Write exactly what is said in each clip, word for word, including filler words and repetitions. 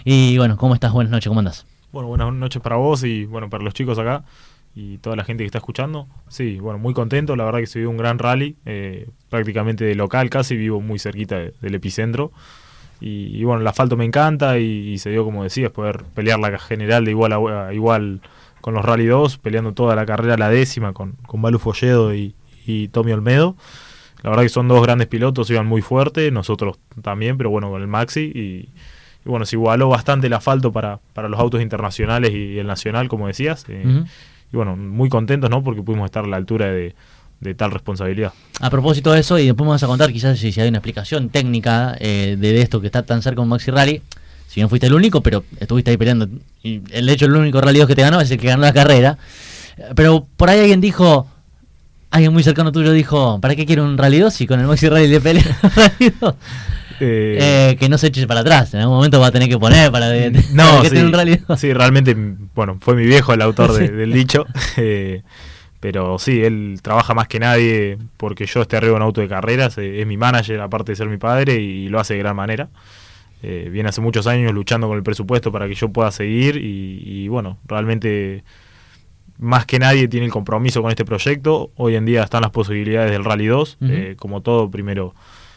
Y bueno, ¿cómo estás? Buenas noches, ¿cómo andás? Bueno, buenas noches para vos y bueno, para los chicos acá y toda la gente que está escuchando. Sí, bueno, muy contento, la verdad que se vive un gran rally, eh, prácticamente de local, casi vivo muy cerquita de, del epicentro. Y, y bueno, el asfalto me encanta y, y se dio, como decías, poder pelear la general de igual a, a igual con los Rally dos, peleando toda la carrera a la décima con, con Balu Folledo y, y Tommy Olmedo. La verdad que son dos grandes pilotos, iban muy fuerte, nosotros también, pero bueno, con el Maxi. Y, y bueno, se igualó bastante el asfalto para, para los autos internacionales y el nacional, como decías. Eh, uh-huh. Y bueno, muy contentos, ¿no? Porque pudimos estar a la altura de, de tal responsabilidad. A propósito de eso, y después me vas a contar quizás si, si hay una explicación técnica eh, de, de esto que está tan cerca de un Maxi Rally. Si bien fuiste el único, pero estuviste ahí peleando. Y el hecho, el único Rally dos que te ganó es el que ganó la carrera. Pero por ahí alguien dijo, alguien muy cercano tuyo dijo, ¿para qué quiero un Rally dos si con el Maxi Rally le pelea Rally dos? Eh, eh, que no se eche para atrás, en algún momento va a tener que poner para, de, de, no, para que sí, tenga un Rally dos. Sí, realmente, bueno, fue mi viejo el autor de, sí. del dicho. Eh, pero sí, él trabaja más que nadie porque yo esté arriba en un auto de carreras, eh, es mi manager aparte de ser mi padre y lo hace de gran manera. Eh, viene hace muchos años luchando con el presupuesto para que yo pueda seguir y, y bueno, realmente más que nadie tiene el compromiso con este proyecto. Hoy en día están las posibilidades del Rally dos, uh-huh. eh, como todo, primero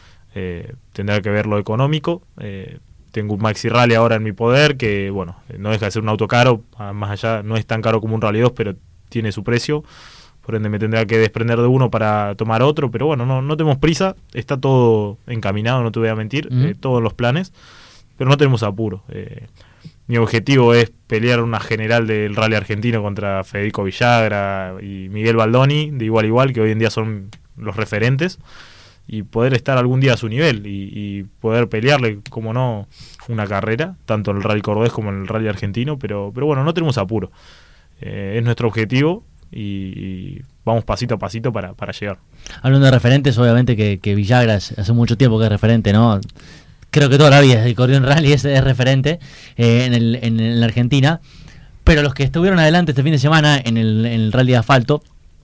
eh, tendrá que ver lo económico. Eh, tengo un Maxi Rally ahora en mi poder que, bueno, no deja de ser un auto caro, más allá no es tan caro como un Rally dos, pero tiene su precio. Por ende me tendrá que desprender de uno para tomar otro, pero bueno, no, no tenemos prisa, está todo encaminado, no te voy a mentir, uh-huh. eh, todos los planes, pero no tenemos apuro. Eh, mi objetivo es pelear una general del rally argentino contra Federico Villagra y Miguel Baldoni, de igual a igual, que hoy en día son los referentes, y poder estar algún día a su nivel y, y poder pelearle, como no, una carrera, tanto en el rally cordobés como en el rally argentino, pero, pero bueno, no tenemos apuro. Eh, es nuestro objetivo. Y, y vamos pasito a pasito para, para llegar. Hablando de referentes, obviamente que, que Villagra hace mucho tiempo que es referente, ¿no? Creo que toda la vida el corrió en rally es, es referente eh, en, el, en, en la Argentina, pero los que estuvieron adelante este fin de semana en el, en el rally de asfalto,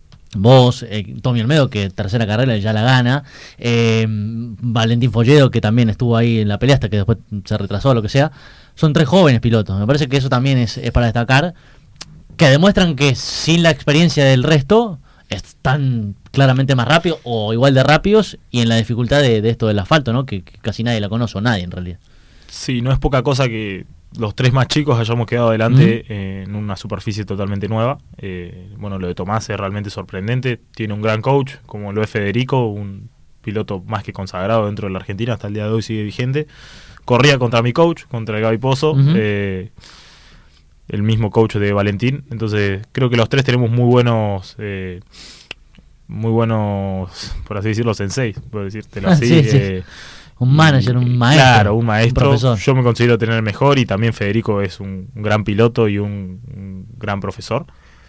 vos, eh, Tommy Olmedo, que tercera carrera ya la gana, eh, Valentín Folledo, que también estuvo ahí en la pelea hasta que después se retrasó, lo que sea, son tres jóvenes pilotos. Me parece que eso también es, es para destacar, que demuestran que sin la experiencia del resto están claramente más rápidos o igual de rápidos, y en la dificultad de, de esto del asfalto, ¿no? Que, que casi nadie la conoce, o nadie en realidad. Sí, no es poca cosa que los tres más chicos hayamos quedado adelante uh-huh. eh, en una superficie totalmente nueva. Eh, bueno, lo de Tomás es realmente sorprendente, tiene un gran coach como lo es Federico, un piloto más que consagrado dentro de la Argentina, hasta el día de hoy sigue vigente. Corría contra mi coach, contra el Gaby Pozo, uh-huh. eh, el mismo coach de Valentín, entonces creo que los tres tenemos muy buenos eh, muy buenos, por así decirlo, senseis, por decírtelo así. sí, sí. Eh, un manager, un maestro. Claro, un maestro. Un profesor. Yo me considero tener el mejor, y también Federico es un, un gran piloto y un, un gran profesor.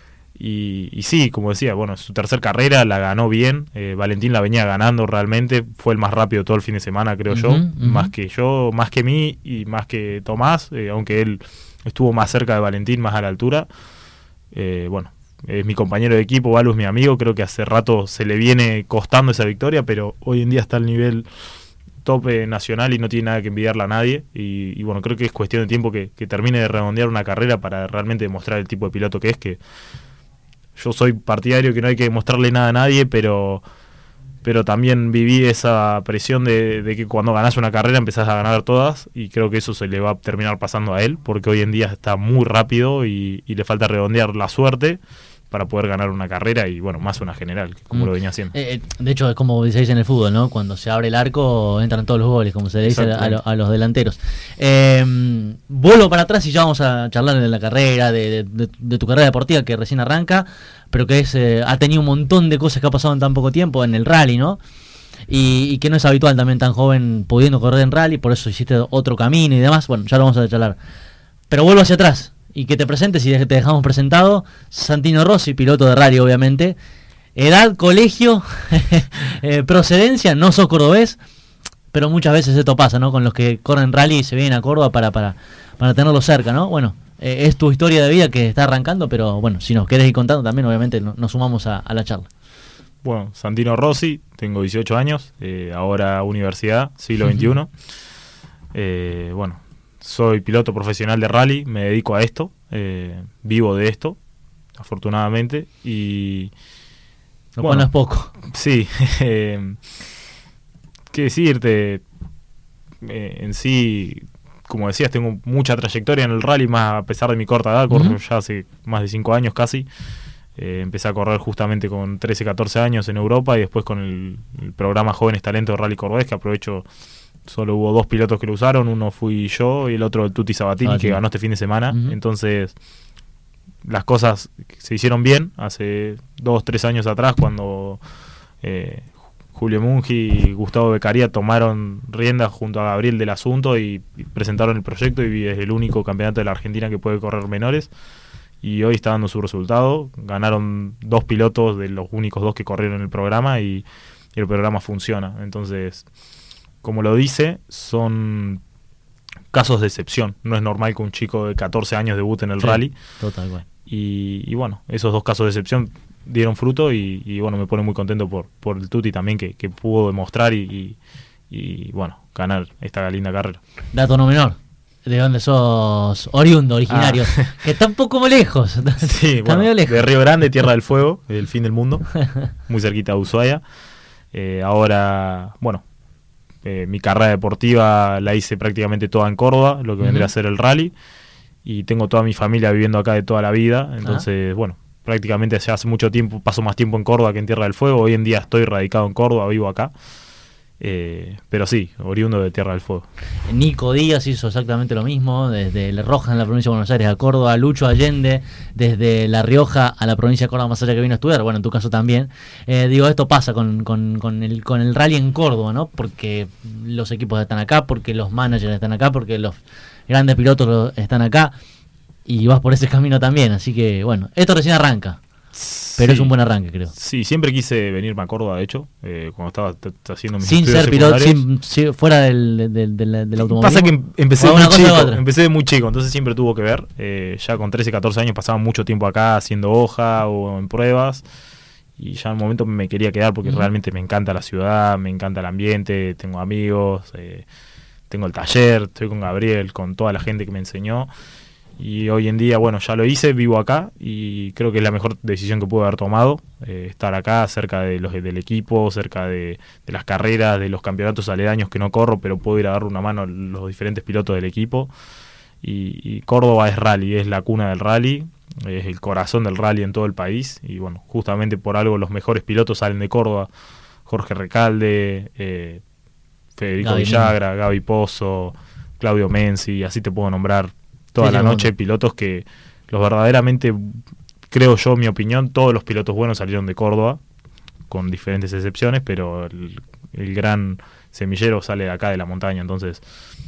Y, y sí, como decía, bueno, su tercer carrera la ganó bien. Eh, Valentín la venía ganando realmente, fue el más rápido todo el fin de semana, creo uh-huh, yo. Uh-huh. Más que yo, más que mí y más que Tomás, eh, aunque él estuvo más cerca de Valentín, más a la altura. Eh, bueno, es mi compañero de equipo, Balu es mi amigo, creo que hace rato se le viene costando esa victoria, pero hoy en día está al nivel tope nacional y no tiene nada que envidiarle a nadie. Y, y bueno, creo que es cuestión de tiempo que, que termine de redondear una carrera para realmente demostrar el tipo de piloto que es, que yo soy partidario que no hay que demostrarle nada a nadie, pero... pero también viví esa presión de, de que cuando ganás una carrera empezás a ganar todas, y creo que eso se le va a terminar pasando a él, porque hoy en día está muy rápido y, y le falta redondear la suerte para poder ganar una carrera y, bueno, más una general, como mm. lo venía haciendo. Eh, de hecho, es como se dice en el fútbol, ¿no? Cuando se abre el arco entran todos los goles, como se le dice a, lo, a los delanteros. Eh, vuelvo para atrás y ya vamos a charlar de la carrera, de, de, de tu carrera deportiva que recién arranca, pero que es eh, ha tenido un montón de cosas que ha pasado en tan poco tiempo en el rally, ¿no? Y, y que no es habitual también tan joven pudiendo correr en rally, por eso hiciste otro camino y demás. Bueno, ya lo vamos a charlar. Pero vuelvo hacia atrás y que te presentes, y te dejamos presentado. Santino Rossi, piloto de rally, obviamente. Edad, colegio, eh, procedencia, no sos cordobés, pero muchas veces esto pasa, ¿no? Con los que corren rally y se vienen a Córdoba para, para, para tenerlo cerca, ¿no? Bueno, eh, es tu historia de vida que está arrancando, pero bueno, si nos querés ir contando también, obviamente no, nos sumamos a, a la charla. Bueno, Santino Rossi, tengo dieciocho años, eh, ahora universidad, siglo veintiuno. Eh, bueno, soy piloto profesional de rally, me dedico a esto, eh, vivo de esto, afortunadamente, y... Lo bueno, cual no es poco. Sí, eh, qué decirte, eh, en sí, como decías, tengo mucha trayectoria en el rally, más a pesar de mi corta edad, corro uh-huh. ya hace más de cinco años casi. Eh, empecé a correr justamente con trece, catorce años en Europa y después con el, el programa Jóvenes Talentos de Rally Cordobés, que aprovecho, solo hubo dos pilotos que lo usaron, uno fui yo y el otro el Tuti Sabatini, ah, que sí. ganó este fin de semana. Uh-huh. Entonces, las cosas se hicieron bien hace dos, tres años atrás, cuando eh, Julio Mungi y Gustavo Beccaria tomaron riendas junto a Gabriel del asunto y, y presentaron el proyecto, y es el único campeonato de la Argentina que puede correr menores, y hoy está dando su resultado. Ganaron dos pilotos de los únicos dos que corrieron en el programa, y, y el programa funciona. Entonces, como lo dice, son casos de excepción. No es normal que un chico de catorce años debute en el sí, rally. Total, bueno. Y, y bueno, esos dos casos de excepción dieron fruto, y, y bueno, me pone muy contento por, por el Tuti también, que, que pudo demostrar y, y, y bueno, ganar esta linda carrera. Dato no menor, de donde sos oriundo, originario, ah. que está un poco lejos. Sí, está bueno, medio lejos. De Río Grande, Tierra del Fuego, el fin del mundo, muy cerquita de Ushuaia. Eh, ahora, bueno, eh, mi carrera deportiva la hice prácticamente toda en Córdoba, lo que uh-huh. vendría a ser el rally, y tengo toda mi familia viviendo acá de toda la vida, entonces, ah. bueno, prácticamente ya hace mucho tiempo, paso más tiempo en Córdoba que en Tierra del Fuego. Hoy en día estoy radicado en Córdoba, vivo acá. Eh, pero sí, oriundo de Tierra del Fuego. Nico Díaz hizo exactamente lo mismo, desde La Roja en la provincia de Buenos Aires a Córdoba. Lucho Allende desde La Rioja a la provincia de Córdoba, más allá que vino a estudiar, bueno, en tu caso también. Eh, digo, esto pasa con, con, con, el, con el rally en Córdoba, ¿no? Porque los equipos están acá, porque los managers están acá, porque los grandes pilotos están acá, y vas por ese camino también. Así que, bueno, esto recién arranca. Pero sí, es un buen arranque, creo. Sí, siempre quise venirme a Córdoba, de hecho, eh, cuando estaba t- t- haciendo mis sin estudios ser piloto, sin, sin, fuera del, del, del, del automovilismo. Pasa que empecé muy chico, empecé muy chico, entonces siempre tuvo que ver. Eh, ya con trece, catorce años pasaba mucho tiempo acá haciendo hoja o en pruebas, y ya en un momento me quería quedar porque uh-huh. realmente me encanta la ciudad, me encanta el ambiente, tengo amigos, eh, tengo el taller, estoy con Gabriel, con toda la gente que me enseñó. Y hoy en día, bueno, ya lo hice, vivo acá, y creo que es la mejor decisión que pude haber tomado, eh, estar acá, cerca de los del equipo, cerca de, de las carreras, de los campeonatos aledaños que no corro, pero puedo ir a darle una mano a los diferentes pilotos del equipo. Y, y Córdoba es rally, es la cuna del rally, es el corazón del rally en todo el país, y bueno, justamente por algo los mejores pilotos salen de Córdoba. Jorge Recalde, eh, Federico Gaby Villagra, Min. Gaby Pozo, Claudio Menzi, así te puedo nombrar toda sí, la noche bueno. Pilotos que los verdaderamente, creo yo, mi opinión, todos los pilotos buenos salieron de Córdoba, con diferentes excepciones, pero el, el gran semillero sale de acá de la montaña, entonces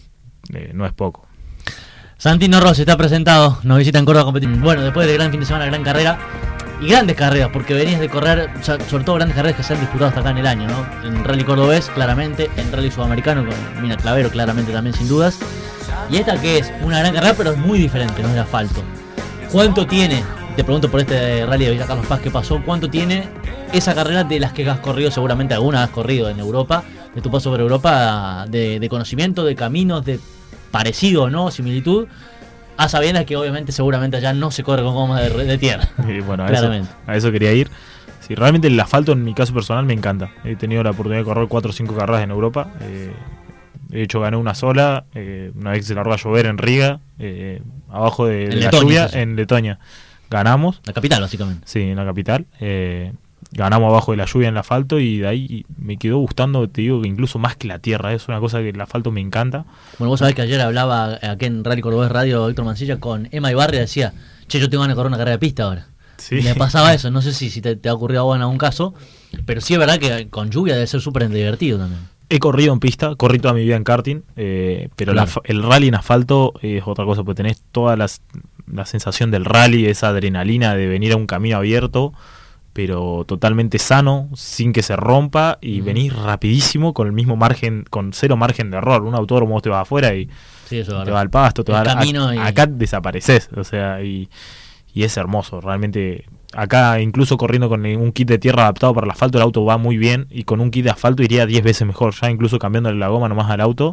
eh, no es poco. Santino Rossi está presentado, nos visita en Córdoba competir. Bueno, después del gran fin de semana, gran carrera y grandes carreras, porque venías de correr, o sea, sobre todo grandes carreras que se han disputado hasta acá en el año, ¿no? En Rally Cordobés, claramente, en Rally Sudamericano con Mina Clavero, claramente también, sin dudas. Y esta que es una gran carrera, pero es muy diferente, no es de asfalto. ¿Cuánto tiene, te pregunto por este rally de Villa Carlos Paz que pasó, cuánto tiene esa carrera de las que has corrido, seguramente alguna has corrido en Europa, de tu paso por Europa, de, de conocimiento, de caminos, de parecido, ¿no? Similitud, a sabiendas que obviamente seguramente allá no se corre con gomas de, de tierra. Y bueno, a eso, a eso quería ir. Sí, realmente el asfalto en mi caso personal me encanta. He tenido la oportunidad de correr cuatro o cinco carreras en Europa. Eh, De hecho, gané una sola, eh, una vez que se largó a llover en Riga, eh, abajo de, de la lluvia, en Letonia. Ganamos. La capital, básicamente. Sí, en la capital. Eh, ganamos abajo de la lluvia en el asfalto, y de ahí me quedó gustando, te digo, que incluso más que la tierra. Es una cosa que el asfalto me encanta. Bueno, vos sabés que ayer hablaba aquí en Rally Cordobés Radio Víctor Mancilla con Emma Ibarra, y decía, che, yo tengo ganas de correr una carrera de pista ahora. Sí. Y me pasaba eso, no sé si, si te, te ha ocurrido a vos en algún caso, pero sí es verdad que con lluvia debe ser súper divertido también. He corrido en pista, corrí toda mi vida en karting, eh, pero claro. la, el rally en asfalto es otra cosa, porque tenés toda las, la sensación del rally, esa adrenalina de venir a un camino abierto, pero totalmente sano, sin que se rompa, y mm. venís rapidísimo con el mismo margen, con cero margen de error. Un autódromo vos te vas afuera y sí, eso te va al pasto, te va a, y... acá desapareces, o sea, y, y es hermoso, realmente. Acá, incluso corriendo con un kit de tierra adaptado para el asfalto, el auto va muy bien, y con un kit de asfalto iría diez veces mejor, ya incluso cambiándole la goma nomás al auto,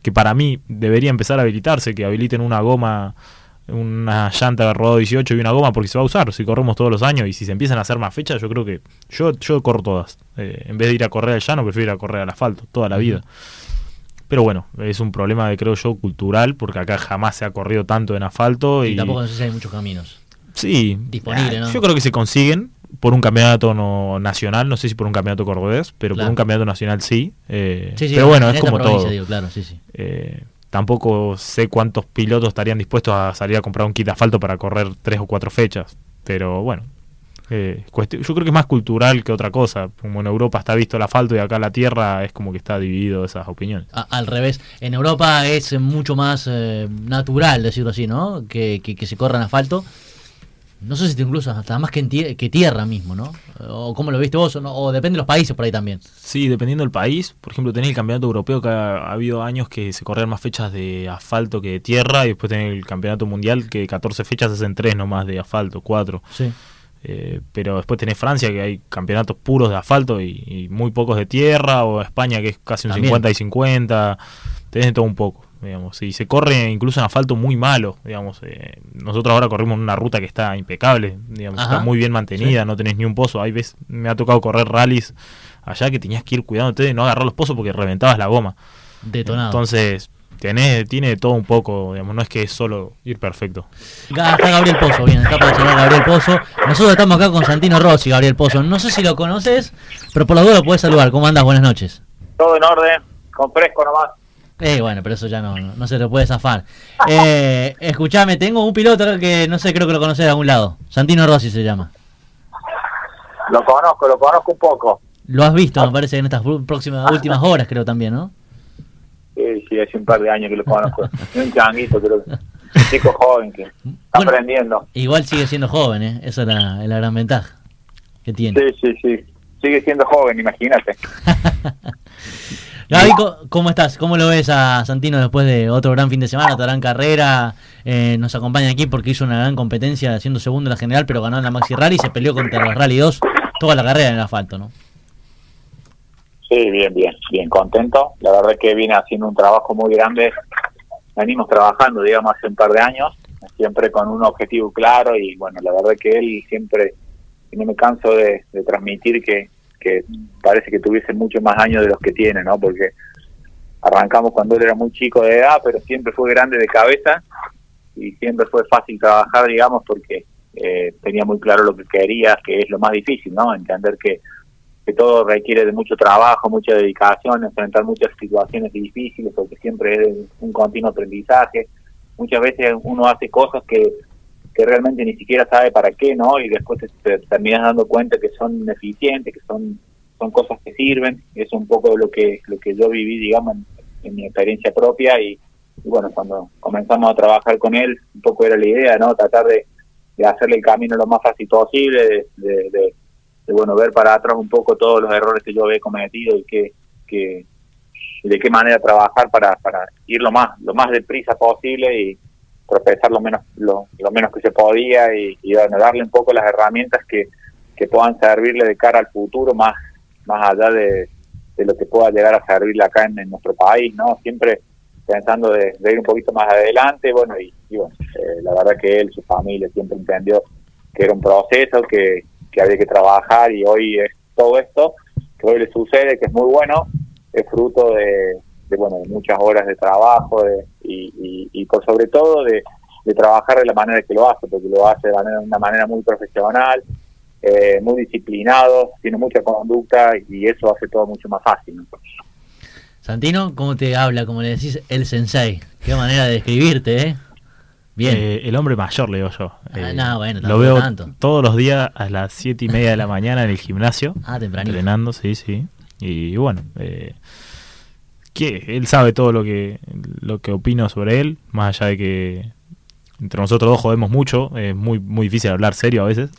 que para mí debería empezar a habilitarse, que habiliten una goma, una llanta rodado dieciocho y una goma, porque se va a usar si corremos todos los años, y si se empiezan a hacer más fechas, yo creo que yo yo corro todas. Eh, en vez de ir a correr al llano, prefiero ir a correr al asfalto toda la vida. Pero bueno, es un problema de, creo yo, cultural, porque acá jamás se ha corrido tanto en asfalto. Y, y tampoco no sé si hay muchos caminos sí, disponibles, ¿no? Yo creo que se consiguen por un campeonato no nacional, no sé si por un campeonato cordobés, pero claro. por un campeonato nacional sí. Eh, sí, sí pero bueno, en es esta como provincia, todo. Digo, claro, sí, sí. Eh, tampoco sé cuántos pilotos estarían dispuestos a salir a comprar un kit de asfalto para correr tres o cuatro fechas, pero bueno. Eh, cuestión, yo creo que es más cultural que otra cosa. Como en Europa está visto el asfalto y acá la tierra, es como que está dividido esas opiniones. A, al revés, en Europa es mucho más eh, natural, decirlo así, ¿no? Que, que, que se corra en asfalto. No sé si incluso hasta más que, en tie que tierra mismo, ¿no? O cómo lo viste vos, o, no, o depende de los países por ahí también. Sí, dependiendo del país. Por ejemplo, tenés el campeonato europeo, que ha, ha habido años que se corrían más fechas de asfalto que de tierra, y después tenés el campeonato mundial, que catorce fechas hacen tres nomás de asfalto, cuatro. Sí. Eh, pero después tenés Francia, que hay campeonatos puros de asfalto y, y muy pocos de tierra, o España, que es casi un también cincuenta y cincuenta. Tenés de todo un poco, digamos. Y se corre incluso en asfalto muy malo, digamos. Eh, nosotros ahora corrimos en una ruta que está impecable, digamos. Ajá. Está muy bien mantenida, sí. No tenés ni un pozo. Hay veces me ha tocado correr rallies allá que tenías que ir cuidándote de no agarrar los pozos porque reventabas la goma. Detonado. Entonces Tenés, tiene de todo un poco, digamos, no es que es solo ir perfecto. Acá está Gabriel Pozo, bien, está para charlar Gabriel Pozo. Nosotros estamos acá con Santino Rossi, Gabriel Pozo. No sé si lo conoces, pero por lo menos lo podés saludar. ¿Cómo andás? Buenas noches. Todo en orden, con fresco nomás. Eh, bueno, pero eso ya no, no, no se lo puede zafar. Eh, escuchame, tengo un piloto que no sé, creo que lo conocés de algún lado. Santino Rossi se llama. Lo conozco, lo conozco un poco. Lo has visto, me parece, en estas próximas últimas horas, creo también, ¿no? Sí, sí, hace un par de años que lo conozco. Es un changuito, creo que un chico joven que está bueno, aprendiendo. Igual sigue siendo joven, ¿eh? Esa es la, es la gran ventaja que tiene. Sí, sí, sí. Sigue siendo joven, imagínate. Gaby, ¿cómo estás? ¿Cómo lo ves a Santino después de otro gran fin de semana, otra gran carrera? Eh, nos acompaña aquí porque hizo una gran competencia siendo segundo en la general, pero ganó en la Maxi Rally y se peleó contra la Rally dos toda la carrera en el asfalto, ¿no? Sí, bien, bien, bien contento. La verdad es que viene haciendo un trabajo muy grande. Venimos trabajando, digamos, hace un par de años, siempre con un objetivo claro y, bueno, la verdad es que él siempre, no me canso de, de transmitir que, que parece que tuviese muchos más años de los que tiene, ¿no? Porque arrancamos cuando él era muy chico de edad, pero siempre fue grande de cabeza y siempre fue fácil trabajar, digamos, porque eh, tenía muy claro lo que quería, que es lo más difícil, ¿no? Entender que que todo requiere de mucho trabajo, mucha dedicación, enfrentar muchas situaciones difíciles, porque siempre es un continuo aprendizaje. Muchas veces uno hace cosas que, que realmente ni siquiera sabe para qué, ¿no? Y después te, te terminas dando cuenta que son eficientes, que son son cosas que sirven. Es un poco lo que lo que yo viví, digamos, en, en mi experiencia propia. Y, y bueno, cuando comenzamos a trabajar con él, un poco era la idea, ¿no? Tratar de, de hacerle el camino lo más fácil posible, de, de, de de bueno, ver para atrás un poco todos los errores que yo había cometido y que, que y de qué manera trabajar para, para ir lo más lo más deprisa posible y tropezar lo menos lo, lo menos que se podía y, y bueno, darle un poco las herramientas que, que puedan servirle de cara al futuro, más más allá de, de lo que pueda llegar a servirle acá en, en nuestro país, ¿no? Siempre pensando de, de ir un poquito más adelante, bueno, y, y bueno, eh, la verdad que él, su familia siempre entendió que era un proceso, que que había que trabajar y hoy es todo esto que hoy le sucede, que es muy bueno, es fruto de, de bueno de muchas horas de trabajo de, y, y, y por sobre todo de, de trabajar de la manera que lo hace, porque lo hace de manera, una manera muy profesional, eh, muy disciplinado, tiene mucha conducta y eso hace todo mucho más fácil, ¿no? Santino, ¿cómo te habla? Como le decís, el sensei. Qué manera de describirte, ¿eh? Bien. Eh, el hombre mayor, le digo yo. Ah, eh, no, bueno, lo veo tanto. todos los días a las siete y media de la mañana en el gimnasio. Ah, tempranito. Entrenando, sí, sí. Y bueno, eh, que él sabe todo lo que lo que opino sobre él, más allá de que entre nosotros dos jodemos mucho, es muy muy difícil hablar serio a veces.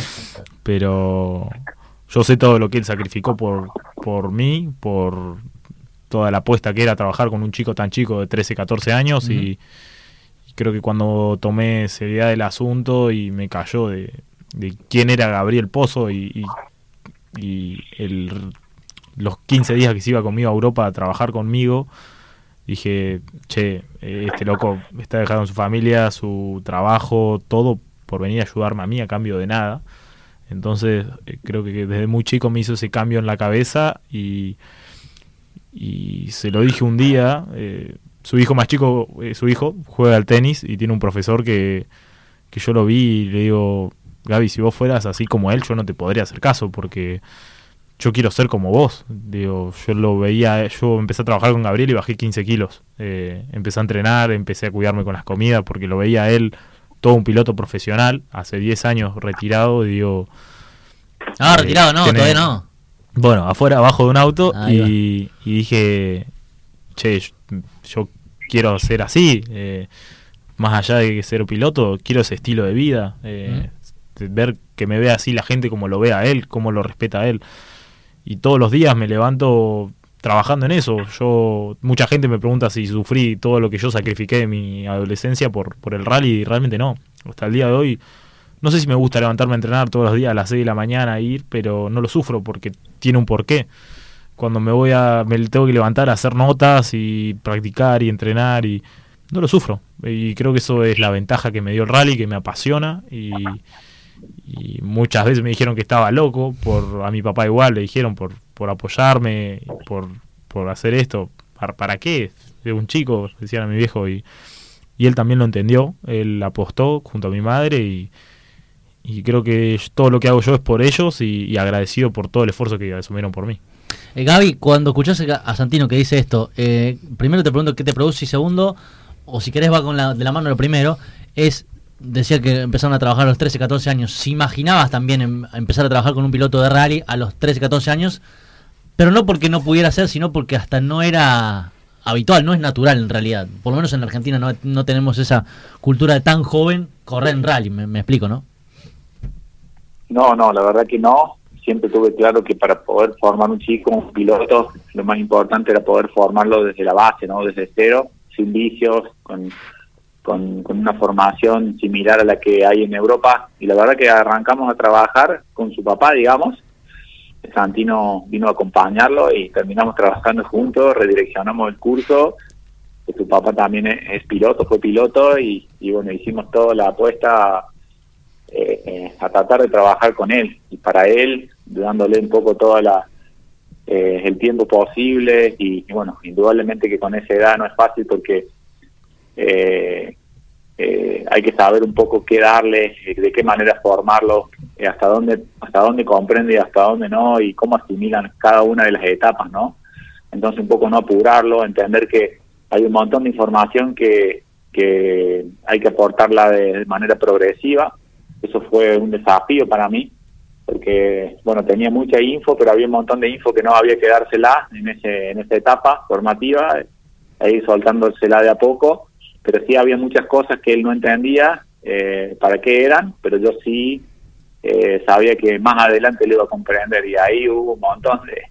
Pero yo sé todo lo que él sacrificó por por mí, por toda la apuesta que era trabajar con un chico tan chico de trece, catorce años. Uh-huh. y Creo que cuando tomé seriedad del asunto y me cayó de, de quién era Gabriel Pozo y, y, y el, los quince días que se iba conmigo a Europa a trabajar conmigo, dije, che, este loco está dejando su familia, su trabajo, todo por venir a ayudarme a mí a cambio de nada. Entonces eh, creo que desde muy chico me hizo ese cambio en la cabeza y, y se lo dije un día. Eh, su hijo más chico, eh, su hijo juega al tenis y tiene un profesor que, que yo lo vi y le digo, Gaby, si vos fueras así como él, yo no te podría hacer caso porque yo quiero ser como vos. Digo, yo lo veía, yo empecé a trabajar con Gabriel y bajé quince kilos. Eh, empecé a entrenar, empecé a cuidarme con las comidas porque lo veía a él, todo un piloto profesional, hace diez años retirado, y digo... Ah, eh, retirado no, tiene, todavía no. Bueno, afuera, abajo de un auto, y, y dije, che, yo, yo quiero ser así, eh, más allá de ser piloto, quiero ese estilo de vida, eh, mm. ver que me vea así la gente como lo ve a él, como lo respeta a él. Y todos los días me levanto trabajando en eso. Yo, mucha gente me pregunta si sufrí todo lo que yo sacrifiqué en mi adolescencia por, por el rally, y realmente no. Hasta el día de hoy, no sé si me gusta levantarme a entrenar todos los días a las seis de la mañana e ir, pero no lo sufro porque tiene un porqué. Cuando me voy a, me tengo que levantar a hacer notas y practicar y entrenar, y no lo sufro. Y creo que eso es la ventaja que me dio el rally, que me apasiona, y... y muchas veces me dijeron que estaba loco, por a mi papá igual le dijeron por por apoyarme, por por hacer esto, ¿para, para qué? De un chico, decían a mi viejo, y, y él también lo entendió, él apostó junto a mi madre, y, y creo que todo lo que hago yo es por ellos, y, y agradecido por todo el esfuerzo que asumieron por mí. Eh, Gaby, cuando escuchás a Santino que dice esto, eh, primero te pregunto qué te produce, y segundo, o si querés va con la, de la mano lo primero, es... Decía que empezaron a trabajar a los trece, catorce años. ¿Si imaginabas también en, empezar a trabajar con un piloto de rally a los trece, catorce años? Pero no porque no pudiera ser, sino porque hasta no era habitual, no es natural en realidad. Por lo menos en Argentina no, no tenemos esa cultura de tan joven correr en rally, me, me explico, ¿no? No, no, la verdad que no. Siempre tuve claro que para poder formar un chico, un piloto, lo más importante era poder formarlo desde la base, ¿no? Desde cero, sin vicios, con... Con, con una formación similar a la que hay en Europa, y la verdad que arrancamos a trabajar con su papá, digamos. Santino vino a acompañarlo y terminamos trabajando juntos, redireccionamos el curso. Su papá también es, es piloto, fue piloto, y, y bueno, hicimos toda la apuesta eh, eh, a tratar de trabajar con él, y para él, dándole un poco toda la eh, el tiempo posible, y, y bueno, indudablemente que con esa edad no es fácil porque Eh, eh, hay que saber un poco qué darle, de qué manera formarlo, eh, hasta dónde hasta dónde comprende y hasta dónde no, y cómo asimilan cada una de las etapas, ¿no? Entonces un poco no apurarlo, entender que hay un montón de información que, que hay que aportarla de manera progresiva. Eso fue un desafío para mí, porque bueno, tenía mucha info, pero había un montón de info que no había que dársela en ese en esa etapa formativa, ahí soltándosela de a poco. Pero sí había muchas cosas que él no entendía eh, para qué eran, pero yo sí eh, sabía que más adelante lo iba a comprender, y ahí hubo un montón de,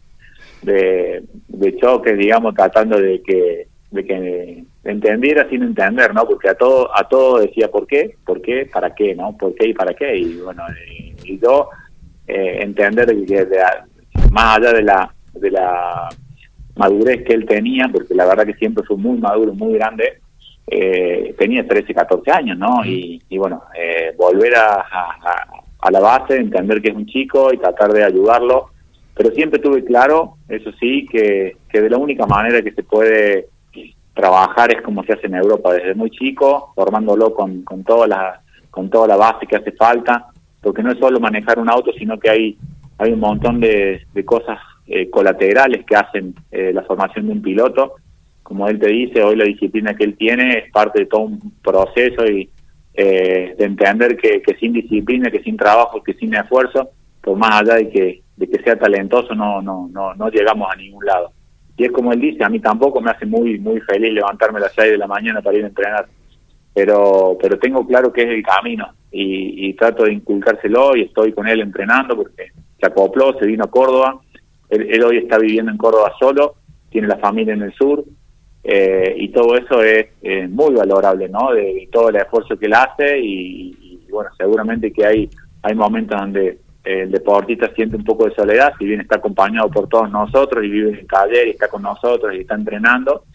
de, de choques, digamos, tratando de que de que entendiera sin entender, ¿no? Porque a todo a todo decía por qué, por qué, para qué, ¿no? Por qué y para qué, y bueno, y, y yo eh, entender que de, más allá de la de la madurez que él tenía, porque la verdad que siempre fue muy maduro, muy grande. Eh, tenía trece, catorce años, ¿no? Y, y bueno, eh, volver a, a, a la base, entender que es un chico y tratar de ayudarlo, pero siempre tuve claro, eso sí, que, que de la única manera que se puede trabajar es como se hace en Europa, desde muy chico, formándolo con, con, toda la, con toda la base que hace falta, porque no es solo manejar un auto, sino que hay, hay un montón de, de cosas eh, colaterales que hacen eh, la formación de un piloto. Como él te dice, hoy la disciplina que él tiene es parte de todo un proceso, y eh, de entender que, que sin disciplina, que sin trabajo, que sin esfuerzo, por más allá de que de que sea talentoso, no no no no llegamos a ningún lado. Y es como él dice, a mí tampoco me hace muy muy feliz levantarme a las seis de la mañana para ir a entrenar, pero pero tengo claro que es el camino, y, y trato de inculcárselo, y estoy con él entrenando porque se acopló, se vino a Córdoba. Él, él hoy está viviendo en Córdoba solo, tiene la familia en el sur. Eh, y todo eso es eh, muy valorable, ¿no? De, de todo el esfuerzo que él hace, y, y bueno, seguramente que hay hay momentos donde eh, el deportista siente un poco de soledad, si bien está acompañado por todos nosotros y vive en el taller y está con nosotros y está entrenando,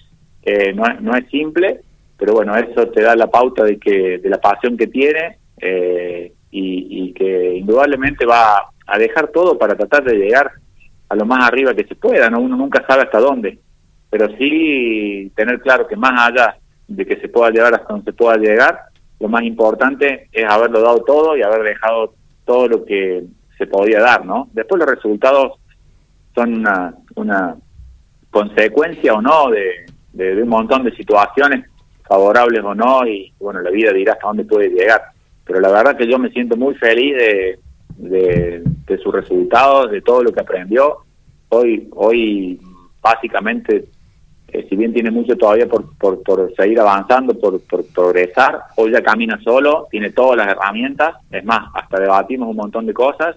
eh, no, es, no es simple, pero bueno, eso te da la pauta de que de la pasión que tiene eh, y, y que indudablemente va a dejar todo para tratar de llegar a lo más arriba que se pueda, ¿no? Uno nunca sabe hasta dónde, pero sí tener claro que más allá de que se pueda llegar hasta donde se pueda llegar, lo más importante es haberlo dado todo y haber dejado todo lo que se podía dar, ¿no? Después los resultados son una, una consecuencia o no de, de, de un montón de situaciones, favorables o no, y bueno, la vida dirá hasta dónde puede llegar. Pero la verdad que yo me siento muy feliz de, de, de sus resultados, de todo lo que aprendió. Hoy, hoy básicamente, eh, si bien tiene mucho todavía por, por, por seguir avanzando, por, por progresar, hoy ya camina solo, tiene todas las herramientas, es más, hasta debatimos un montón de cosas,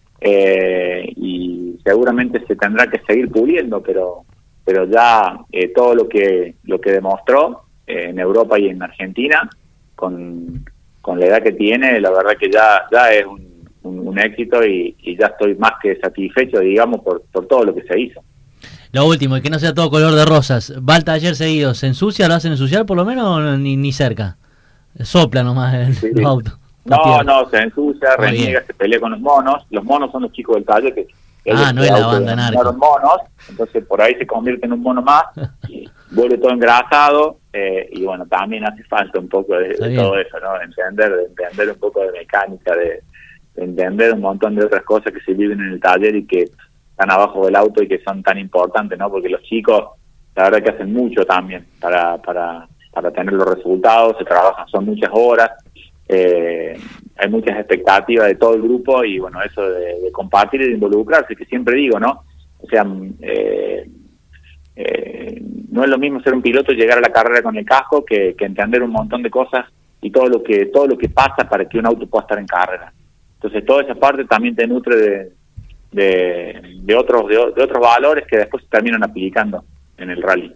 eh, y seguramente se tendrá que seguir puliendo, pero pero ya eh, todo lo que lo que demostró eh, en Europa y en Argentina, con, con la edad que tiene, la verdad que ya ya es un, un, un éxito y, y ya estoy más que satisfecho, digamos, por, por todo lo que se hizo. Lo último, y que no sea todo color de rosas. Va al taller seguido, ¿se ensucia? ¿Lo hacen ensuciar por lo menos o ni, ni cerca? Sopla nomás el, sí. el auto. No, no, se ensucia, Muy reniega, bien. Se pelea con los monos. Los monos son los chicos del taller que... Ah, no es la banda narco. Los monos, entonces por ahí se convierte en un mono más, y vuelve todo engrasado, eh, y bueno, también hace falta un poco de, de todo eso, ¿no? Entender, de entender un poco de mecánica, de, de entender un montón de otras cosas que se viven en el taller y que están abajo del auto y que son tan importantes, ¿no? Porque los chicos, la verdad que hacen mucho también para para para tener los resultados, se trabajan, son muchas horas, eh, hay muchas expectativas de todo el grupo y bueno, eso de, de compartir y de involucrarse, que siempre digo, ¿no? O sea, eh, eh, no es lo mismo ser un piloto y llegar a la carrera con el casco que, que entender un montón de cosas y todo lo que todo lo que pasa para que un auto pueda estar en carrera. Entonces toda esa parte también te nutre de de, de otros de, de otros valores que después se terminan aplicando en el rally.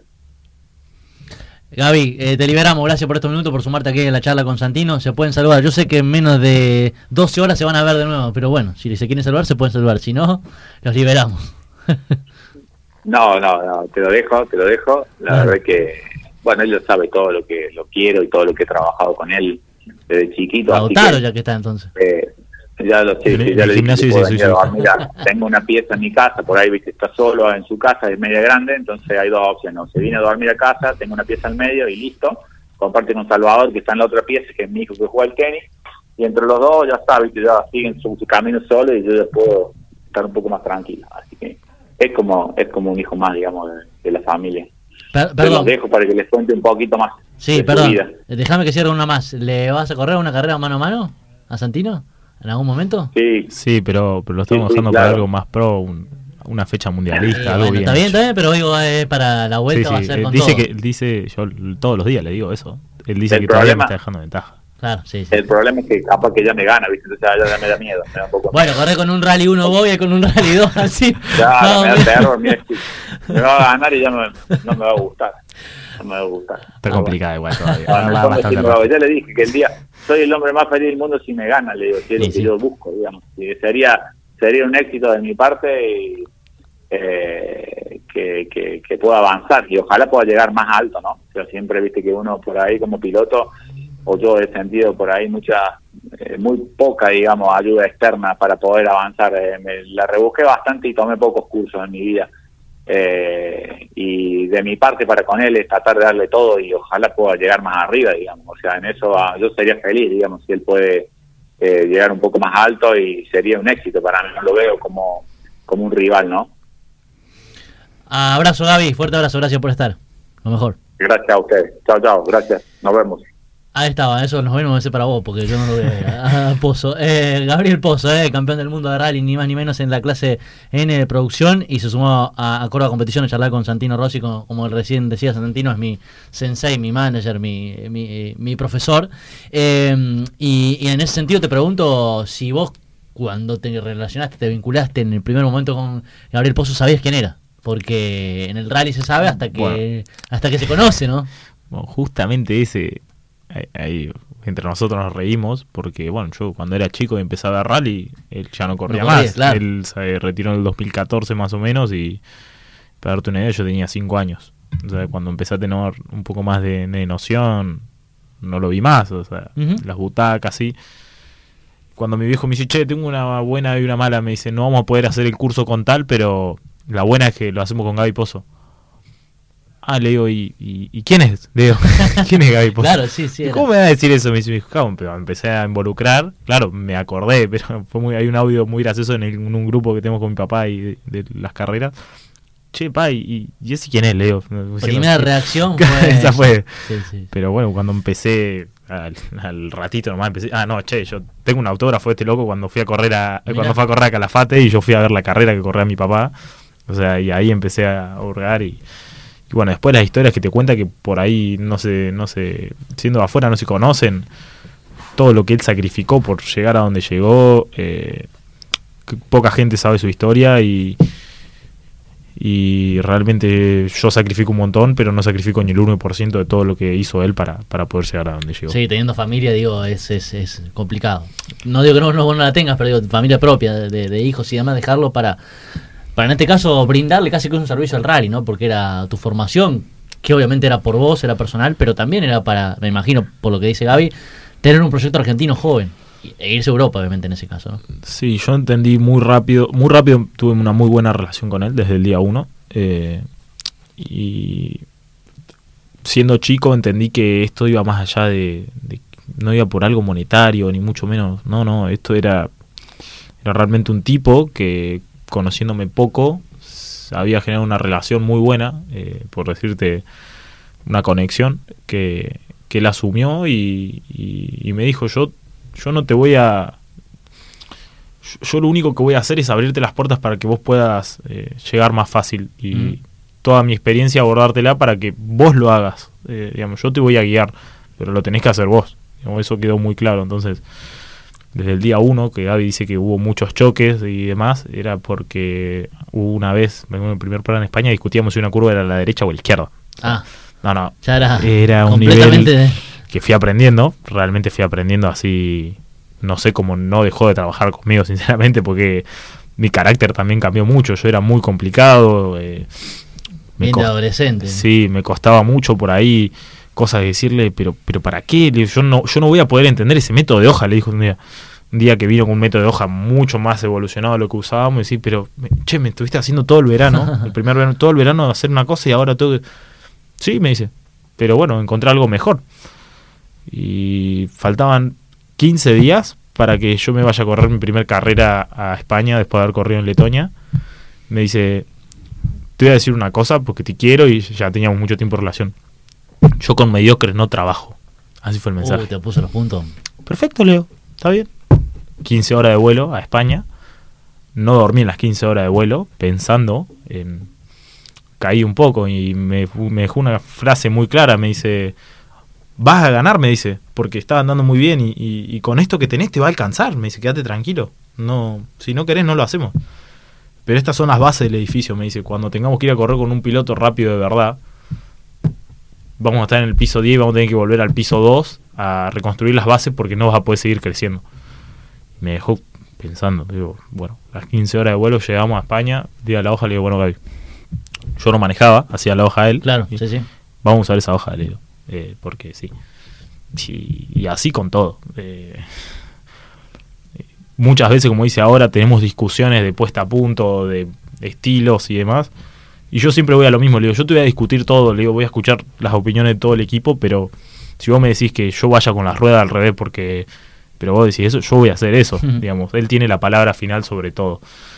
Gaby, eh, te liberamos, gracias por estos minutos, por sumarte aquí en la charla con Santino. Se pueden saludar, yo sé que en menos de doce horas se van a ver de nuevo, pero bueno, si se quieren saludar se pueden saludar, si no, los liberamos. No, no, no, te lo dejo, te lo dejo. La ah. verdad es que, bueno, él lo sabe todo lo que lo quiero y todo lo que he trabajado con él desde chiquito. Lautaro ya que está entonces. Eh, ya lo sé, sí, ya le dije que puedo venir a dormir. Tengo una pieza en mi casa, por ahí, viste, está solo en su casa, es media grande, entonces hay dos opciones. O se viene a dormir a casa, tengo una pieza al medio y listo. Comparte con Salvador, que está en la otra pieza, que es mi hijo que juega al Kenny. Y entre los dos, ya está, viste, ya siguen su, su camino solo y yo ya puedo estar un poco más tranquilo. Así que es como es como un hijo más, digamos, de, de la familia. Per perdón. Los dejo para que les cuente un poquito más. Sí, de perdón. Déjame que cierre una más. ¿Le vas a correr una carrera mano a mano a Santino? ¿En algún momento? Sí, sí, pero, pero lo estamos sí, usando sí, claro. para algo más pro, un, una fecha mundialista, sí, algo bueno, bien. Está bien, está bien, pero digo, eh, para la vuelta sí, sí. va a ser él con dice todo. que él dice, yo todos los días le digo eso. Él dice el que problema, todavía me está dejando ventaja. Claro, sí, sí. El problema es que capaz que ya me gana, ¿viste? Entonces ya, ya me da miedo. Me da un poco bueno, miedo. correr con un Rally uno voy y con un Rally dos así. Claro, no, me da terror, mira, me va a ganar y ya no, no me va a gustar. No me va a gustar. Está ah, complicada bueno. igual todavía. Bueno, no, bastante si me, ya le dije que el día soy el hombre más feliz del mundo si me gana, le digo, si es lo sí, que sí. yo busco, digamos. Y sería sería un éxito de mi parte y, eh, que, que, que pueda avanzar y ojalá pueda llegar más alto, ¿no? Yo siempre viste que uno por ahí como piloto, o yo he sentido por ahí mucha, eh, muy poca, digamos, ayuda externa para poder avanzar. Eh, me la rebusqué bastante y tomé pocos cursos en mi vida. Eh, y de mi parte para con él es tratar de darle todo y ojalá pueda llegar más arriba, digamos. O sea, en eso ah, yo sería feliz, digamos, si él puede eh, llegar un poco más alto y sería un éxito para mí. No lo veo como, como un rival, ¿no? Abrazo, Gaby, fuerte abrazo, gracias por estar. Lo mejor. Gracias a ustedes. Chao, chao, gracias. Nos vemos. Ahí estaba, eso nos vemos ese para vos, porque yo no lo veo a, a Pozo. Eh, Gabriel Pozo, eh, campeón del mundo de rally, ni más ni menos en la clase N de producción, y se sumó a, a Córdoba Competición a charlar con Santino Rossi, como, como recién decía Santino, es mi sensei, mi manager, mi, mi, mi profesor. Eh, y, y en ese sentido te pregunto si vos, cuando te relacionaste, te vinculaste en el primer momento con Gabriel Pozo, ¿sabías quién era? Porque en el rally se sabe hasta que bueno. hasta que se conoce, ¿no? Bueno, justamente ese... Ahí entre nosotros nos reímos porque bueno, yo cuando era chico y empezaba a rally, él ya no corría no más, corría, claro. Él se retiró en el dos mil catorce más o menos y para darte una idea yo tenía cinco años O sea, cuando empecé a tener un poco más de, de noción, no lo vi más. O sea, uh-huh. las butacas, sí. Cuando mi viejo me dice, che, tengo una buena y una mala, me dice, no vamos a poder hacer el curso con tal, pero la buena es que lo hacemos con Gaby Pozo. Ah, le digo, ¿y, y, ¿y quién es? Le digo, ¿quién es Gaby Pozo? Claro, sí, sí. ¿Cómo me va a decir eso? Me dice, cabrón, pero empecé a involucrar. Claro, me acordé, pero fue muy, hay un audio muy gracioso en, el, en un grupo que tenemos con mi papá y de, de las carreras. Che, pa, ¿y, y ese quién es? Le digo. Primera reacción fue... Esa fue. Sí, sí. Pero bueno, cuando empecé, al, al ratito nomás empecé, ah, no, che, yo tengo un autógrafo de este loco cuando fui a correr a, Mirá. cuando fue a correr a Calafate y yo fui a ver la carrera que corría mi papá. O sea, y ahí empecé a hurgar y... Y bueno, después las historias que te cuenta que por ahí no se, no se, siendo de afuera no se conocen, todo lo que él sacrificó por llegar a donde llegó, eh, que poca gente sabe su historia y, y realmente yo sacrifico un montón, pero no sacrifico ni el uno por ciento de todo lo que hizo él para, para poder llegar a donde llegó. Sí, teniendo familia, digo, es, es, es complicado. No digo que no, no, no la tengas, pero digo, familia propia, de, de hijos y demás, dejarlo para... Para en este caso brindarle casi que un servicio al rally, ¿no? Porque era tu formación, que obviamente era por vos, era personal, pero también era para, me imagino, por lo que dice Gaby, tener un proyecto argentino joven e irse a Europa, obviamente, en ese caso, ¿no? Sí, yo entendí muy rápido, muy rápido tuve una muy buena relación con él desde el día uno. Eh, y siendo chico entendí que esto iba más allá de, de, no iba por algo monetario, ni mucho menos, no, no, esto era, era realmente un tipo que... conociéndome poco, había generado una relación muy buena, eh, por decirte, una conexión que, que él asumió y, y, y me dijo, yo yo no te voy a... Yo, yo lo único que voy a hacer es abrirte las puertas para que vos puedas eh, llegar más fácil y mm. toda mi experiencia abordártela para que vos lo hagas. Eh, digamos, yo te voy a guiar, pero lo tenés que hacer vos. Digamos, eso quedó muy claro, entonces... Desde el día uno, que Gaby dice que hubo muchos choques y demás, era porque hubo una vez, en el primer programa en España, discutíamos si una curva era la derecha o la izquierda. Ah, no, no, ya era, era un nivel de... que fui aprendiendo, realmente fui aprendiendo así, no sé cómo no dejó de trabajar conmigo, sinceramente, porque mi carácter también cambió mucho, yo era muy complicado. Eh, Bien de adolescente. Sí, me costaba mucho por ahí cosas de decirle, pero pero ¿para qué? Yo no yo no voy a poder entender ese método de hoja, le dijo un día. Un día que vino con un método de hoja mucho más evolucionado de lo que usábamos, y decir, pero, che, me estuviste haciendo todo el verano, el primer verano, todo el verano hacer una cosa y ahora todo... Sí, me dice, pero bueno, encontré algo mejor. Y faltaban quince días para que yo me vaya a correr mi primer carrera a España después de haber corrido en Letonia. Me dice, te voy a decir una cosa porque te quiero y ya teníamos mucho tiempo de relación. Yo con mediocres no trabajo. Así fue el mensaje. Uh, te puso los puntos. Perfecto, Leo. Está bien. quince horas de vuelo a España. No dormí en las quince horas de vuelo pensando en... Caí un poco y me, me dejó una frase muy clara. Me dice, vas a ganar, me dice, porque estaba andando muy bien y, y, y con esto que tenés te va a alcanzar. Me dice, quédate tranquilo. No, si no querés, no lo hacemos. Pero estas son las bases del edificio, me dice. Cuando tengamos que ir a correr con un piloto rápido de verdad, vamos a estar en el piso diez y vamos a tener que volver al piso dos a reconstruir las bases porque no vas a poder seguir creciendo. Me dejó pensando, digo, bueno, las quince horas de vuelo llegamos a España, di a la hoja, le digo, bueno, Gaby, yo no manejaba, hacía la hoja a él. Claro, y, sí, sí. Vamos a usar esa hoja, le digo, eh, porque sí. sí. Y así con todo. Eh, muchas veces, como dice ahora, tenemos discusiones de puesta a punto, de, de estilos y demás. Y yo siempre voy a lo mismo, le digo, yo te voy a discutir todo, le digo, voy a escuchar las opiniones de todo el equipo, pero si vos me decís que yo vaya con la rueda al revés porque... Pero vos decís eso, yo voy a hacer eso, uh-huh. digamos. Él tiene la palabra final sobre todo.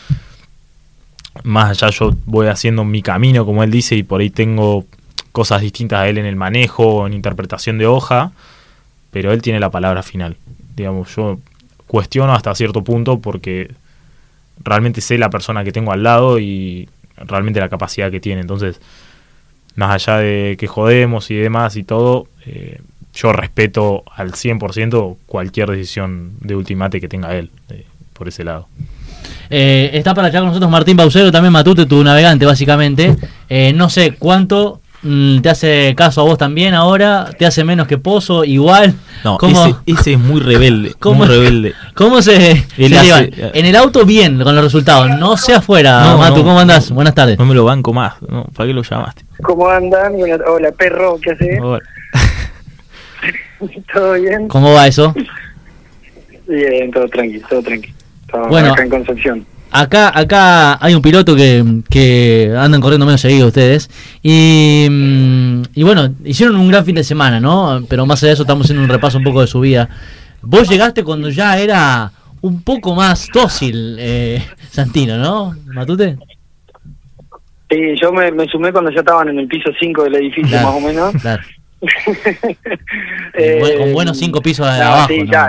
Más allá yo voy haciendo mi camino, como él dice, y por ahí tengo cosas distintas a él en el manejo, en interpretación de hoja, pero él tiene la palabra final. Digamos, yo cuestiono hasta cierto punto porque realmente sé la persona que tengo al lado y realmente la capacidad que tiene. Entonces, más allá de que jodemos y demás y todo... Eh, yo respeto al cien por ciento cualquier decisión de ultimate que tenga él, eh, por ese lado. Eh, está para acá con nosotros Martín Baucero, también Matute, tu navegante, básicamente. Eh, no sé cuánto mm, te hace caso a vos también ahora, te hace menos que Pozo, igual. No, ¿Cómo, ese, ese es muy rebelde. ¿Cómo, muy rebelde. ¿Cómo se, se hace, llevan? En el auto bien con los resultados, no sea afuera. No, Matu, no, ¿cómo andás? No, buenas tardes. No me lo banco más, no, ¿para qué lo llamaste? ¿Cómo andan? Bueno, hola, perro, ¿qué haces? Hola. ¿Todo bien? ¿Cómo va eso? Bien, todo tranqui, todo tranqui. Todo Bueno, acá en Concepción. Acá acá hay un piloto que, que andan corriendo menos seguido ustedes. Y, y bueno, hicieron un gran fin de semana, ¿no? Pero más allá de eso estamos haciendo un repaso un poco de su vida. Vos llegaste cuando ya era un poco más dócil, eh, Santino, ¿no, Matute? Sí, yo me, me sumé cuando ya estaban en el piso cinco del edificio, Claro, más o menos. Claro. eh, Con- con buenos cinco pisos de no, abajo, sí, ¿no? ya,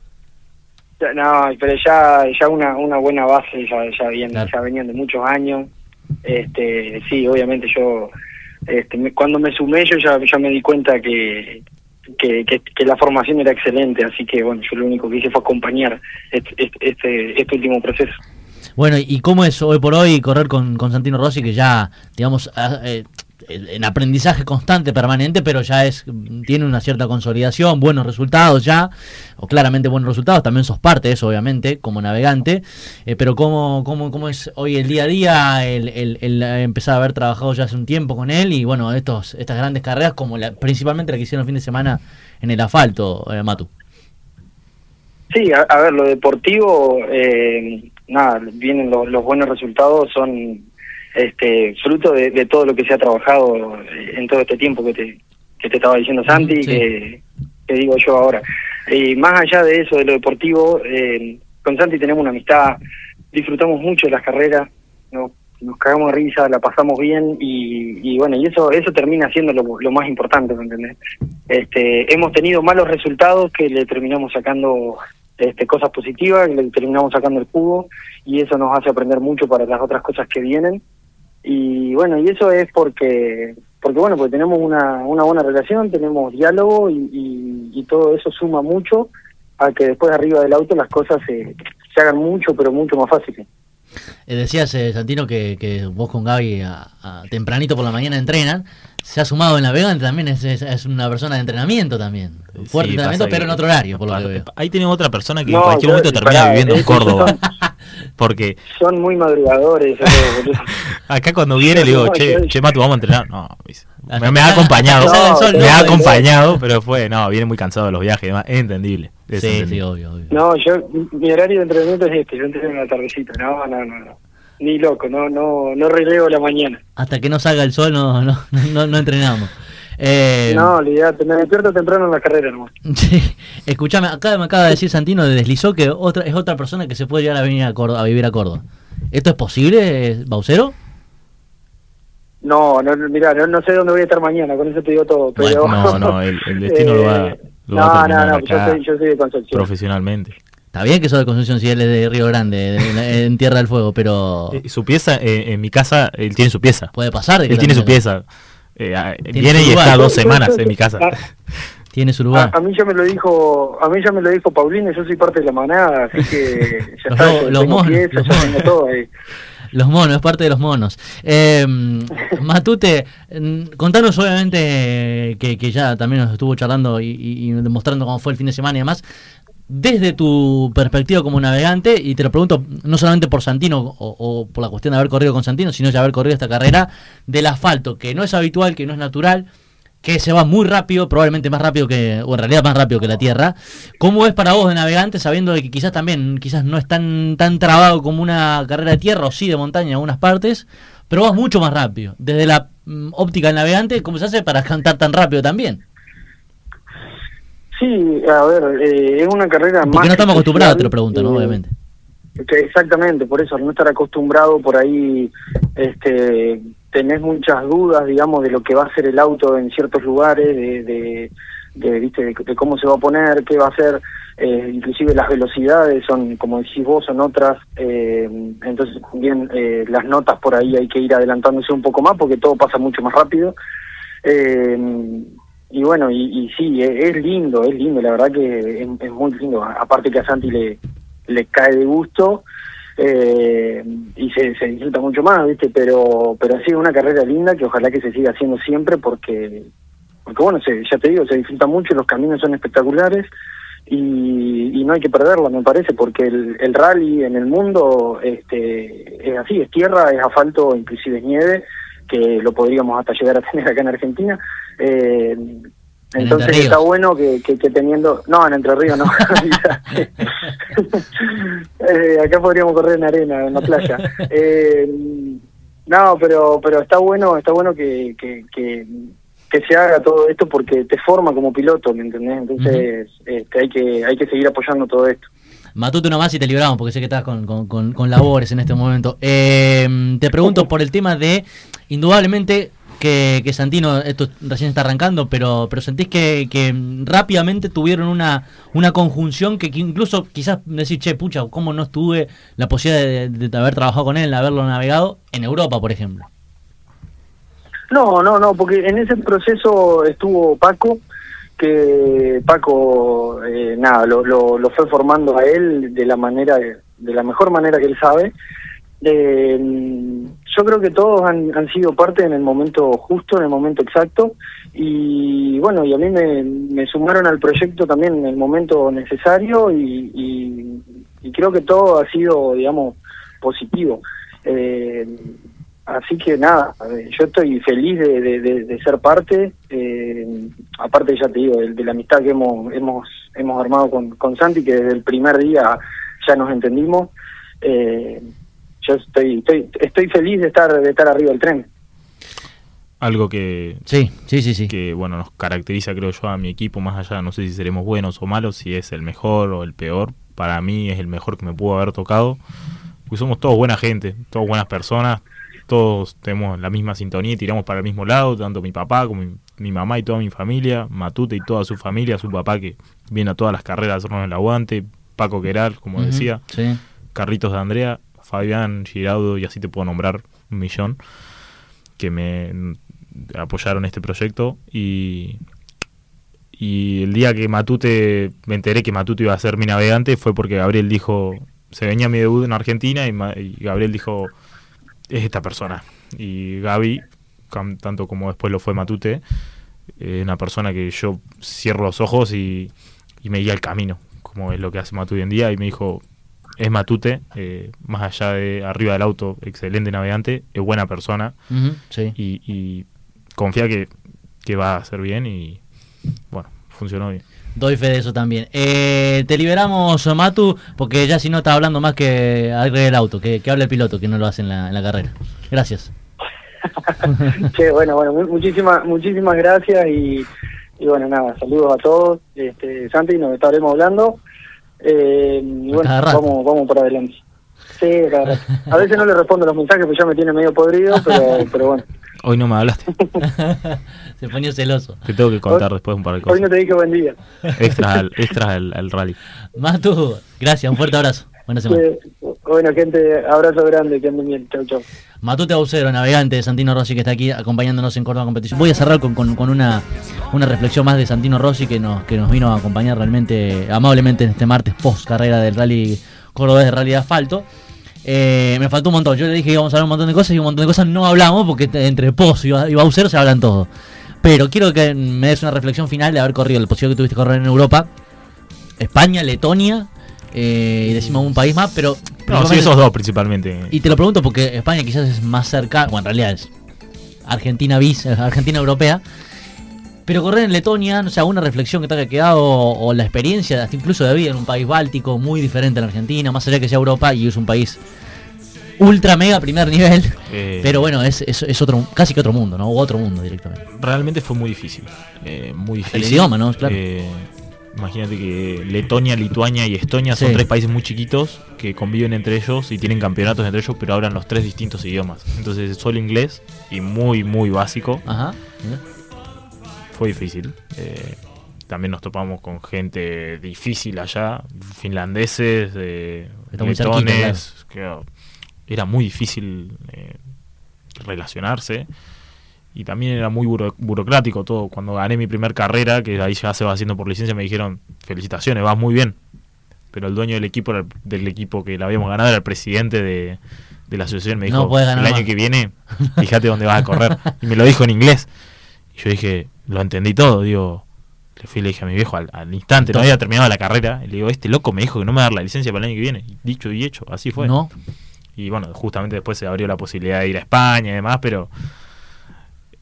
ya, no, pero ya ya una una buena base, ya ya, bien, Claro. ya venían de muchos años. Este, sí, obviamente yo, este, me- cuando me sumé yo ya, ya me di cuenta que, que, que, que la formación era excelente, así que bueno, yo lo único que hice fue acompañar este, este, este, este último proceso. Bueno, ¿y cómo es hoy por hoy correr con, con Santino Rossi, que ya, digamos, ah, eh, en aprendizaje constante, permanente, pero ya es tiene una cierta consolidación, buenos resultados ya, o claramente buenos resultados, también sos parte de eso, obviamente, como navegante, eh, pero ¿cómo, cómo, ¿cómo es hoy el día a día, el, el, el empezar a haber trabajado ya hace un tiempo con él, y bueno, estos estas grandes carreras, como la, principalmente la que hicieron el fin de semana en el asfalto, eh, Matu? Sí, a, a ver, lo deportivo, eh, nada, vienen los, los buenos resultados, son este fruto de, de todo lo que se ha trabajado en todo este tiempo que te que te estaba diciendo Santi, Sí. que, que digo yo ahora. Y más allá de eso, de lo deportivo, eh, con Santi tenemos una amistad, disfrutamos mucho de las carreras, ¿no? Nos cagamos de risa, la pasamos bien y, y bueno, y eso eso termina siendo lo, lo más importante, ¿me entendés? Este, hemos tenido malos resultados que le terminamos sacando este, cosas positivas, que le terminamos sacando el jugo y eso nos hace aprender mucho para las otras cosas que vienen. Y bueno, y eso es porque porque bueno, porque tenemos una, una buena relación, tenemos diálogo y, y, y todo eso suma mucho a que después arriba del auto las cosas se, se hagan mucho, pero mucho más fáciles. Eh, decías, eh, Santino, que, que vos con Gaby a, a tempranito por la mañana entrenan. Se ha sumado en Navegante también, es, es, es una persona de entrenamiento también. Fuerte Sí, entrenamiento, pasa pero que- en otro horario, por lo que veo. Ahí tenemos otra persona que No, en cualquier yo- momento termina pará, viviendo en eh, Córdoba. son- Porque Son muy madrugadores. eso, boludo. acá cuando viene le digo, No, che, yo- che, Matu, vamos a entrenar. No, dice, Hasta me, me que ha salga- acompañado. hasta que salga el sol, me no, ha no, acompañado, pero fue, no, viene muy cansado de los viajes y demás. Es entendible. Es Sí, sí, entendible. obvio, obvio. No, yo, mi horario de entrenamiento es este, yo entreno en la tardecita, no, no, no, no, ni loco, no, no, no relevo la mañana. Hasta que no salga el sol no, no, no, no entrenamos. Eh, No, olvidate, me despierto temprano en la carrera nomás. sí. Escuchame, acá me acaba de decir Santino, de deslizó que otra es otra persona que se puede llegar a venir a, Córdoba, a vivir a Córdoba. ¿Esto es posible, Baucero? No, no, mira, no, no sé dónde voy a estar mañana, con eso te digo todo, pero... No, no, el, el destino lo va, lo va a no, terminar no, no, yo acá soy, yo soy de Concepción. profesionalmente. Está bien que sos de Concepción, si él es de Río Grande, de- en Tierra del Fuego, pero Eh, Su pieza, eh, en mi casa, él tiene su pieza. puede pasar de que Él tiene su también- pieza. Eh, ah, Tiene viene su y lugar. está dos Yo- yo- semanas yo- en mi casa. Ah, Tiene su A, lugar. a mí ya me lo dijo, a mí ya me lo dijo Paulino, yo soy parte de la manada, así que ya Los está, mo- yo los tengo monos, piezas, los ya monos. tengo todo ahí. Los monos, es parte de los monos. Eh, Matute, mm, contanos obviamente que, que ya también nos estuvo charlando y, y- y demostrando cómo fue el fin de semana y demás, desde tu perspectiva como navegante, y te lo pregunto no solamente por Santino o, o por la cuestión de haber corrido con Santino, sino ya haber corrido esta carrera del asfalto, que no es habitual, que no es natural, que se va muy rápido, probablemente más rápido que, o en realidad más rápido que la tierra. ¿Cómo es para vos de navegante, sabiendo de que quizás también, quizás no es tan, tan trabado como una carrera de tierra, o sí de montaña en algunas partes, pero vas mucho más rápido? Desde la mm, óptica del navegante, ¿cómo se hace para cantar tan rápido también? Sí, a ver, eh, es una carrera más... Porque no estamos acostumbrados, especial, te lo pregunto, ¿no? eh, Obviamente. que exactamente, por eso, al no estar acostumbrado, por ahí este, tenés muchas dudas, digamos, de lo que va a ser el auto en ciertos lugares, de, de, de, ¿viste? de, de cómo se va a poner, qué va a ser, eh, inclusive las velocidades son, como decís vos, son otras, eh, entonces también eh, las notas por ahí hay que ir adelantándose un poco más porque todo pasa mucho más rápido. Eh, y bueno, y, y sí, es, es lindo, es lindo, la verdad que es, es muy lindo, aparte que a Santi le le cae de gusto eh, y se, se disfruta mucho más, ¿viste? Pero pero sí, es una carrera linda que ojalá que se siga haciendo siempre porque, porque bueno, se, ya te digo, se disfruta mucho, los caminos son espectaculares y, y no hay que perderla, me parece, porque el, el rally en el mundo este es así, es tierra, es asfalto, inclusive es nieve, que lo podríamos hasta llegar a tener acá en Argentina. Eh, ¿En entonces Entre está Ríos? bueno que, que, que teniendo... No, en Entre Ríos no. eh, acá podríamos correr en arena, en la playa. Eh, no, pero pero está bueno está bueno que, que, que, que se haga todo esto porque te forma como piloto, ¿me entendés? Entonces uh-huh. este, hay que hay que seguir apoyando todo esto. Matute uno más y te libramos, porque sé que estás con, con, con, con labores en este momento. Eh, te pregunto por el tema de, indudablemente, que, que Santino, esto recién está arrancando, pero pero sentís que, que rápidamente tuvieron una una conjunción que, que incluso quizás decir, che, pucha, ¿cómo no estuve la posibilidad de, de haber trabajado con él, de haberlo navegado en Europa, por ejemplo? No, no, no, porque en ese proceso estuvo Paco, que Paco, eh, nada, lo, lo, lo fue formando a él de la manera, de la mejor manera que él sabe. Eh, yo creo que todos han, han sido parte en el momento justo, en el momento exacto, y bueno, y a mí me, me sumaron al proyecto también en el momento necesario, y, y, y creo que todo ha sido, digamos, positivo. Eh, así que nada, yo estoy feliz de, de, de, de ser parte, eh, aparte ya te digo, de, de la amistad que hemos hemos hemos armado con, con Santi, que desde el primer día ya nos entendimos. Eh, yo estoy, estoy estoy feliz de estar de estar arriba del tren. Algo que sí, sí, sí, sí. que bueno, nos caracteriza, creo yo, a mi equipo, más allá, no sé si seremos buenos o malos, si es el mejor o el peor, para mí es el mejor que me pudo haber tocado, porque somos todos buena gente, todos buenas personas, todos tenemos la misma sintonía y tiramos para el mismo lado, tanto mi papá como mi, mi mamá y toda mi familia, Matute y toda su familia, su papá que viene a todas las carreras a hacernos el aguante, Paco Queral, como uh-huh, decía, sí. Carlitos de Andrea, Fabián Giraudo, y así te puedo nombrar un millón, que me apoyaron este proyecto. Y, y el día que Matute, me enteré que Matute iba a ser mi navegante, fue porque Gabriel dijo, se venía mi debut en Argentina, y, y Gabriel dijo, es esta persona. Y Gaby, tanto como después lo fue Matute, es eh, una persona que yo cierro los ojos y, y me guía el camino, como es lo que hace Matute hoy en día, y me dijo, es Matute, eh, más allá de arriba del auto, excelente navegante, es buena persona, uh-huh, sí. y, y confía que, que va a hacer bien, y bueno, funcionó bien. Doy fe de eso también. Eh, te liberamos, Matu, porque ya si no está hablando más que arriba del auto, que, que hable el piloto, que no lo hace en la, en la carrera. Gracias. Sí, bueno, bueno, muchísimas muchísimas gracias, y, y bueno, nada, saludos a todos. Este, Santi, nos estaremos hablando. Eh, y bueno, vamos, vamos por adelante. Sí, claro. A veces no le respondo los mensajes porque ya me tiene medio podrido, pero, pero bueno. Hoy no me hablaste. Se ponía celoso. Te tengo que contar hoy, después un par de cosas. Hoy no te dije buen día. Extras al, extras al, al rally. Matu, gracias, un fuerte abrazo. Buena semana. Sí, bueno, gente, abrazo grande, que anden bien. Chau, chau. Matute Aucero, navegante de Santino Rossi, que está aquí acompañándonos en Córdoba Competición. Voy a cerrar con, con, con una, una reflexión más de Santino Rossi, que nos, que nos vino a acompañar realmente amablemente en este martes post carrera del rally cordobés de rally de asfalto. Eh, me faltó un montón. Yo le dije que íbamos a hablar un montón de cosas y un montón de cosas no hablamos porque entre Poz y Baucero se hablan todo. Pero quiero que me des una reflexión final de haber corrido el posible que tuviste que correr en Europa, España, Letonia, eh, y decimos un país más, pero no, sí, esos dos principalmente. Y te lo pregunto porque España quizás es más cerca, bueno, en realidad es Argentina bis, Argentina europea. Pero correr en Letonia, no sé, alguna reflexión que te haya quedado, o, o la experiencia, hasta incluso de vida en un país báltico muy diferente a la Argentina, más allá que sea Europa y es un país ultra mega primer nivel, eh, pero bueno, es, es, es otro, casi que otro mundo, ¿no? O otro mundo directamente. Realmente fue muy difícil, eh, muy difícil. El idioma, ¿no? Claro. Eh, imagínate que Letonia, Lituania y Estonia son sí. tres países muy chiquitos que conviven entre ellos y tienen campeonatos entre ellos, pero hablan los tres distintos idiomas. Entonces, solo inglés y muy, muy básico. Ajá. Fue difícil. Eh, también nos topamos con gente difícil allá, finlandeses, eh, letones, claro. Que era muy difícil eh, relacionarse, y también era muy buro, burocrático todo. Cuando gané mi primer carrera, que ahí ya se va haciendo por licencia, me dijeron, felicitaciones, vas muy bien. Pero el dueño del equipo del equipo que la habíamos ganado era el presidente de, de la asociación. Me dijo, no el año más. que viene, fíjate dónde vas a correr. Y me lo dijo en inglés. Y yo dije, lo entendí todo, digo, le fui y le dije a mi viejo al, al instante, no había terminado la carrera, y le digo, este loco me dijo que no me va a dar la licencia para el año que viene. Y dicho y hecho, así fue. No. Y bueno, justamente después se abrió la posibilidad de ir a España y demás, pero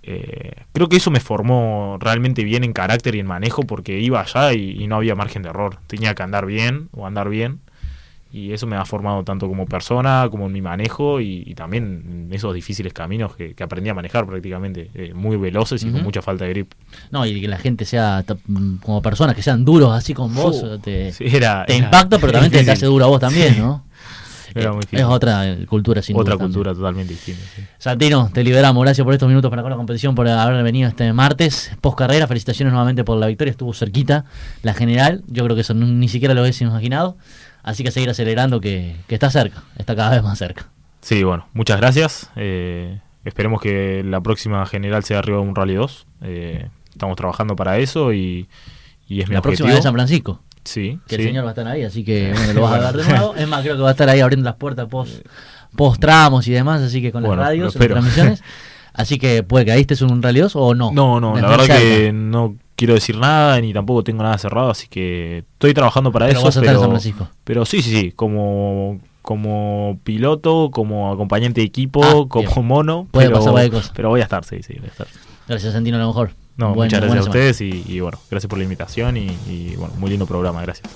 eh, creo que eso me formó realmente bien en carácter y en manejo, porque iba allá y, y no había margen de error. Tenía que andar bien o andar bien. Y eso me ha formado tanto como persona, como en mi manejo y, y también en esos difíciles caminos que, que aprendí a manejar prácticamente, eh, muy veloces y uh-huh. con mucha falta de grip. No, y que la gente sea, como personas, que sean duros así con vos, uh, te, sí, era, te era, impacta, pero también te hace duro a vos también, sí. ¿no? Era muy es otra cultura, sin Otra duda cultura también. totalmente distinta. Sí. Santino, te liberamos. Gracias por estos minutos para la competición, por haber venido este martes. Post carrera, felicitaciones nuevamente por la victoria. Estuvo cerquita la general. Yo creo que eso no, ni siquiera lo hubiese imaginado. Así que a seguir acelerando, que, que está cerca. Está cada vez más cerca. Sí, bueno, muchas gracias. Eh, esperemos que la próxima general sea arriba de un Rally dos. Eh, estamos trabajando para eso y, y es mi la objetivo. La próxima de San Francisco. Sí, que sí. el señor va a estar ahí, así que bueno, lo vas a ver de nuevo. Es más, creo que va a estar ahí abriendo las puertas post, post tramos y demás, así que con bueno, las radios, las transmisiones. Así que puede que ahí estés en un Rally dos o no. No, no, la verdad cerca. que no quiero decir nada ni tampoco tengo nada cerrado, así que estoy trabajando para pero eso. Vas a estar pero, en San Francisco. Pero sí, sí, sí, como como piloto, como acompañante de equipo, ah, como bien. mono. Puede pero, pasar varias cosas. Pero voy a estar, sí, sí, voy a estar. Gracias, Santino, a lo mejor. No, Buen, muchas gracias a semana. ustedes y, y bueno, gracias por la invitación y, y bueno, muy lindo programa, gracias.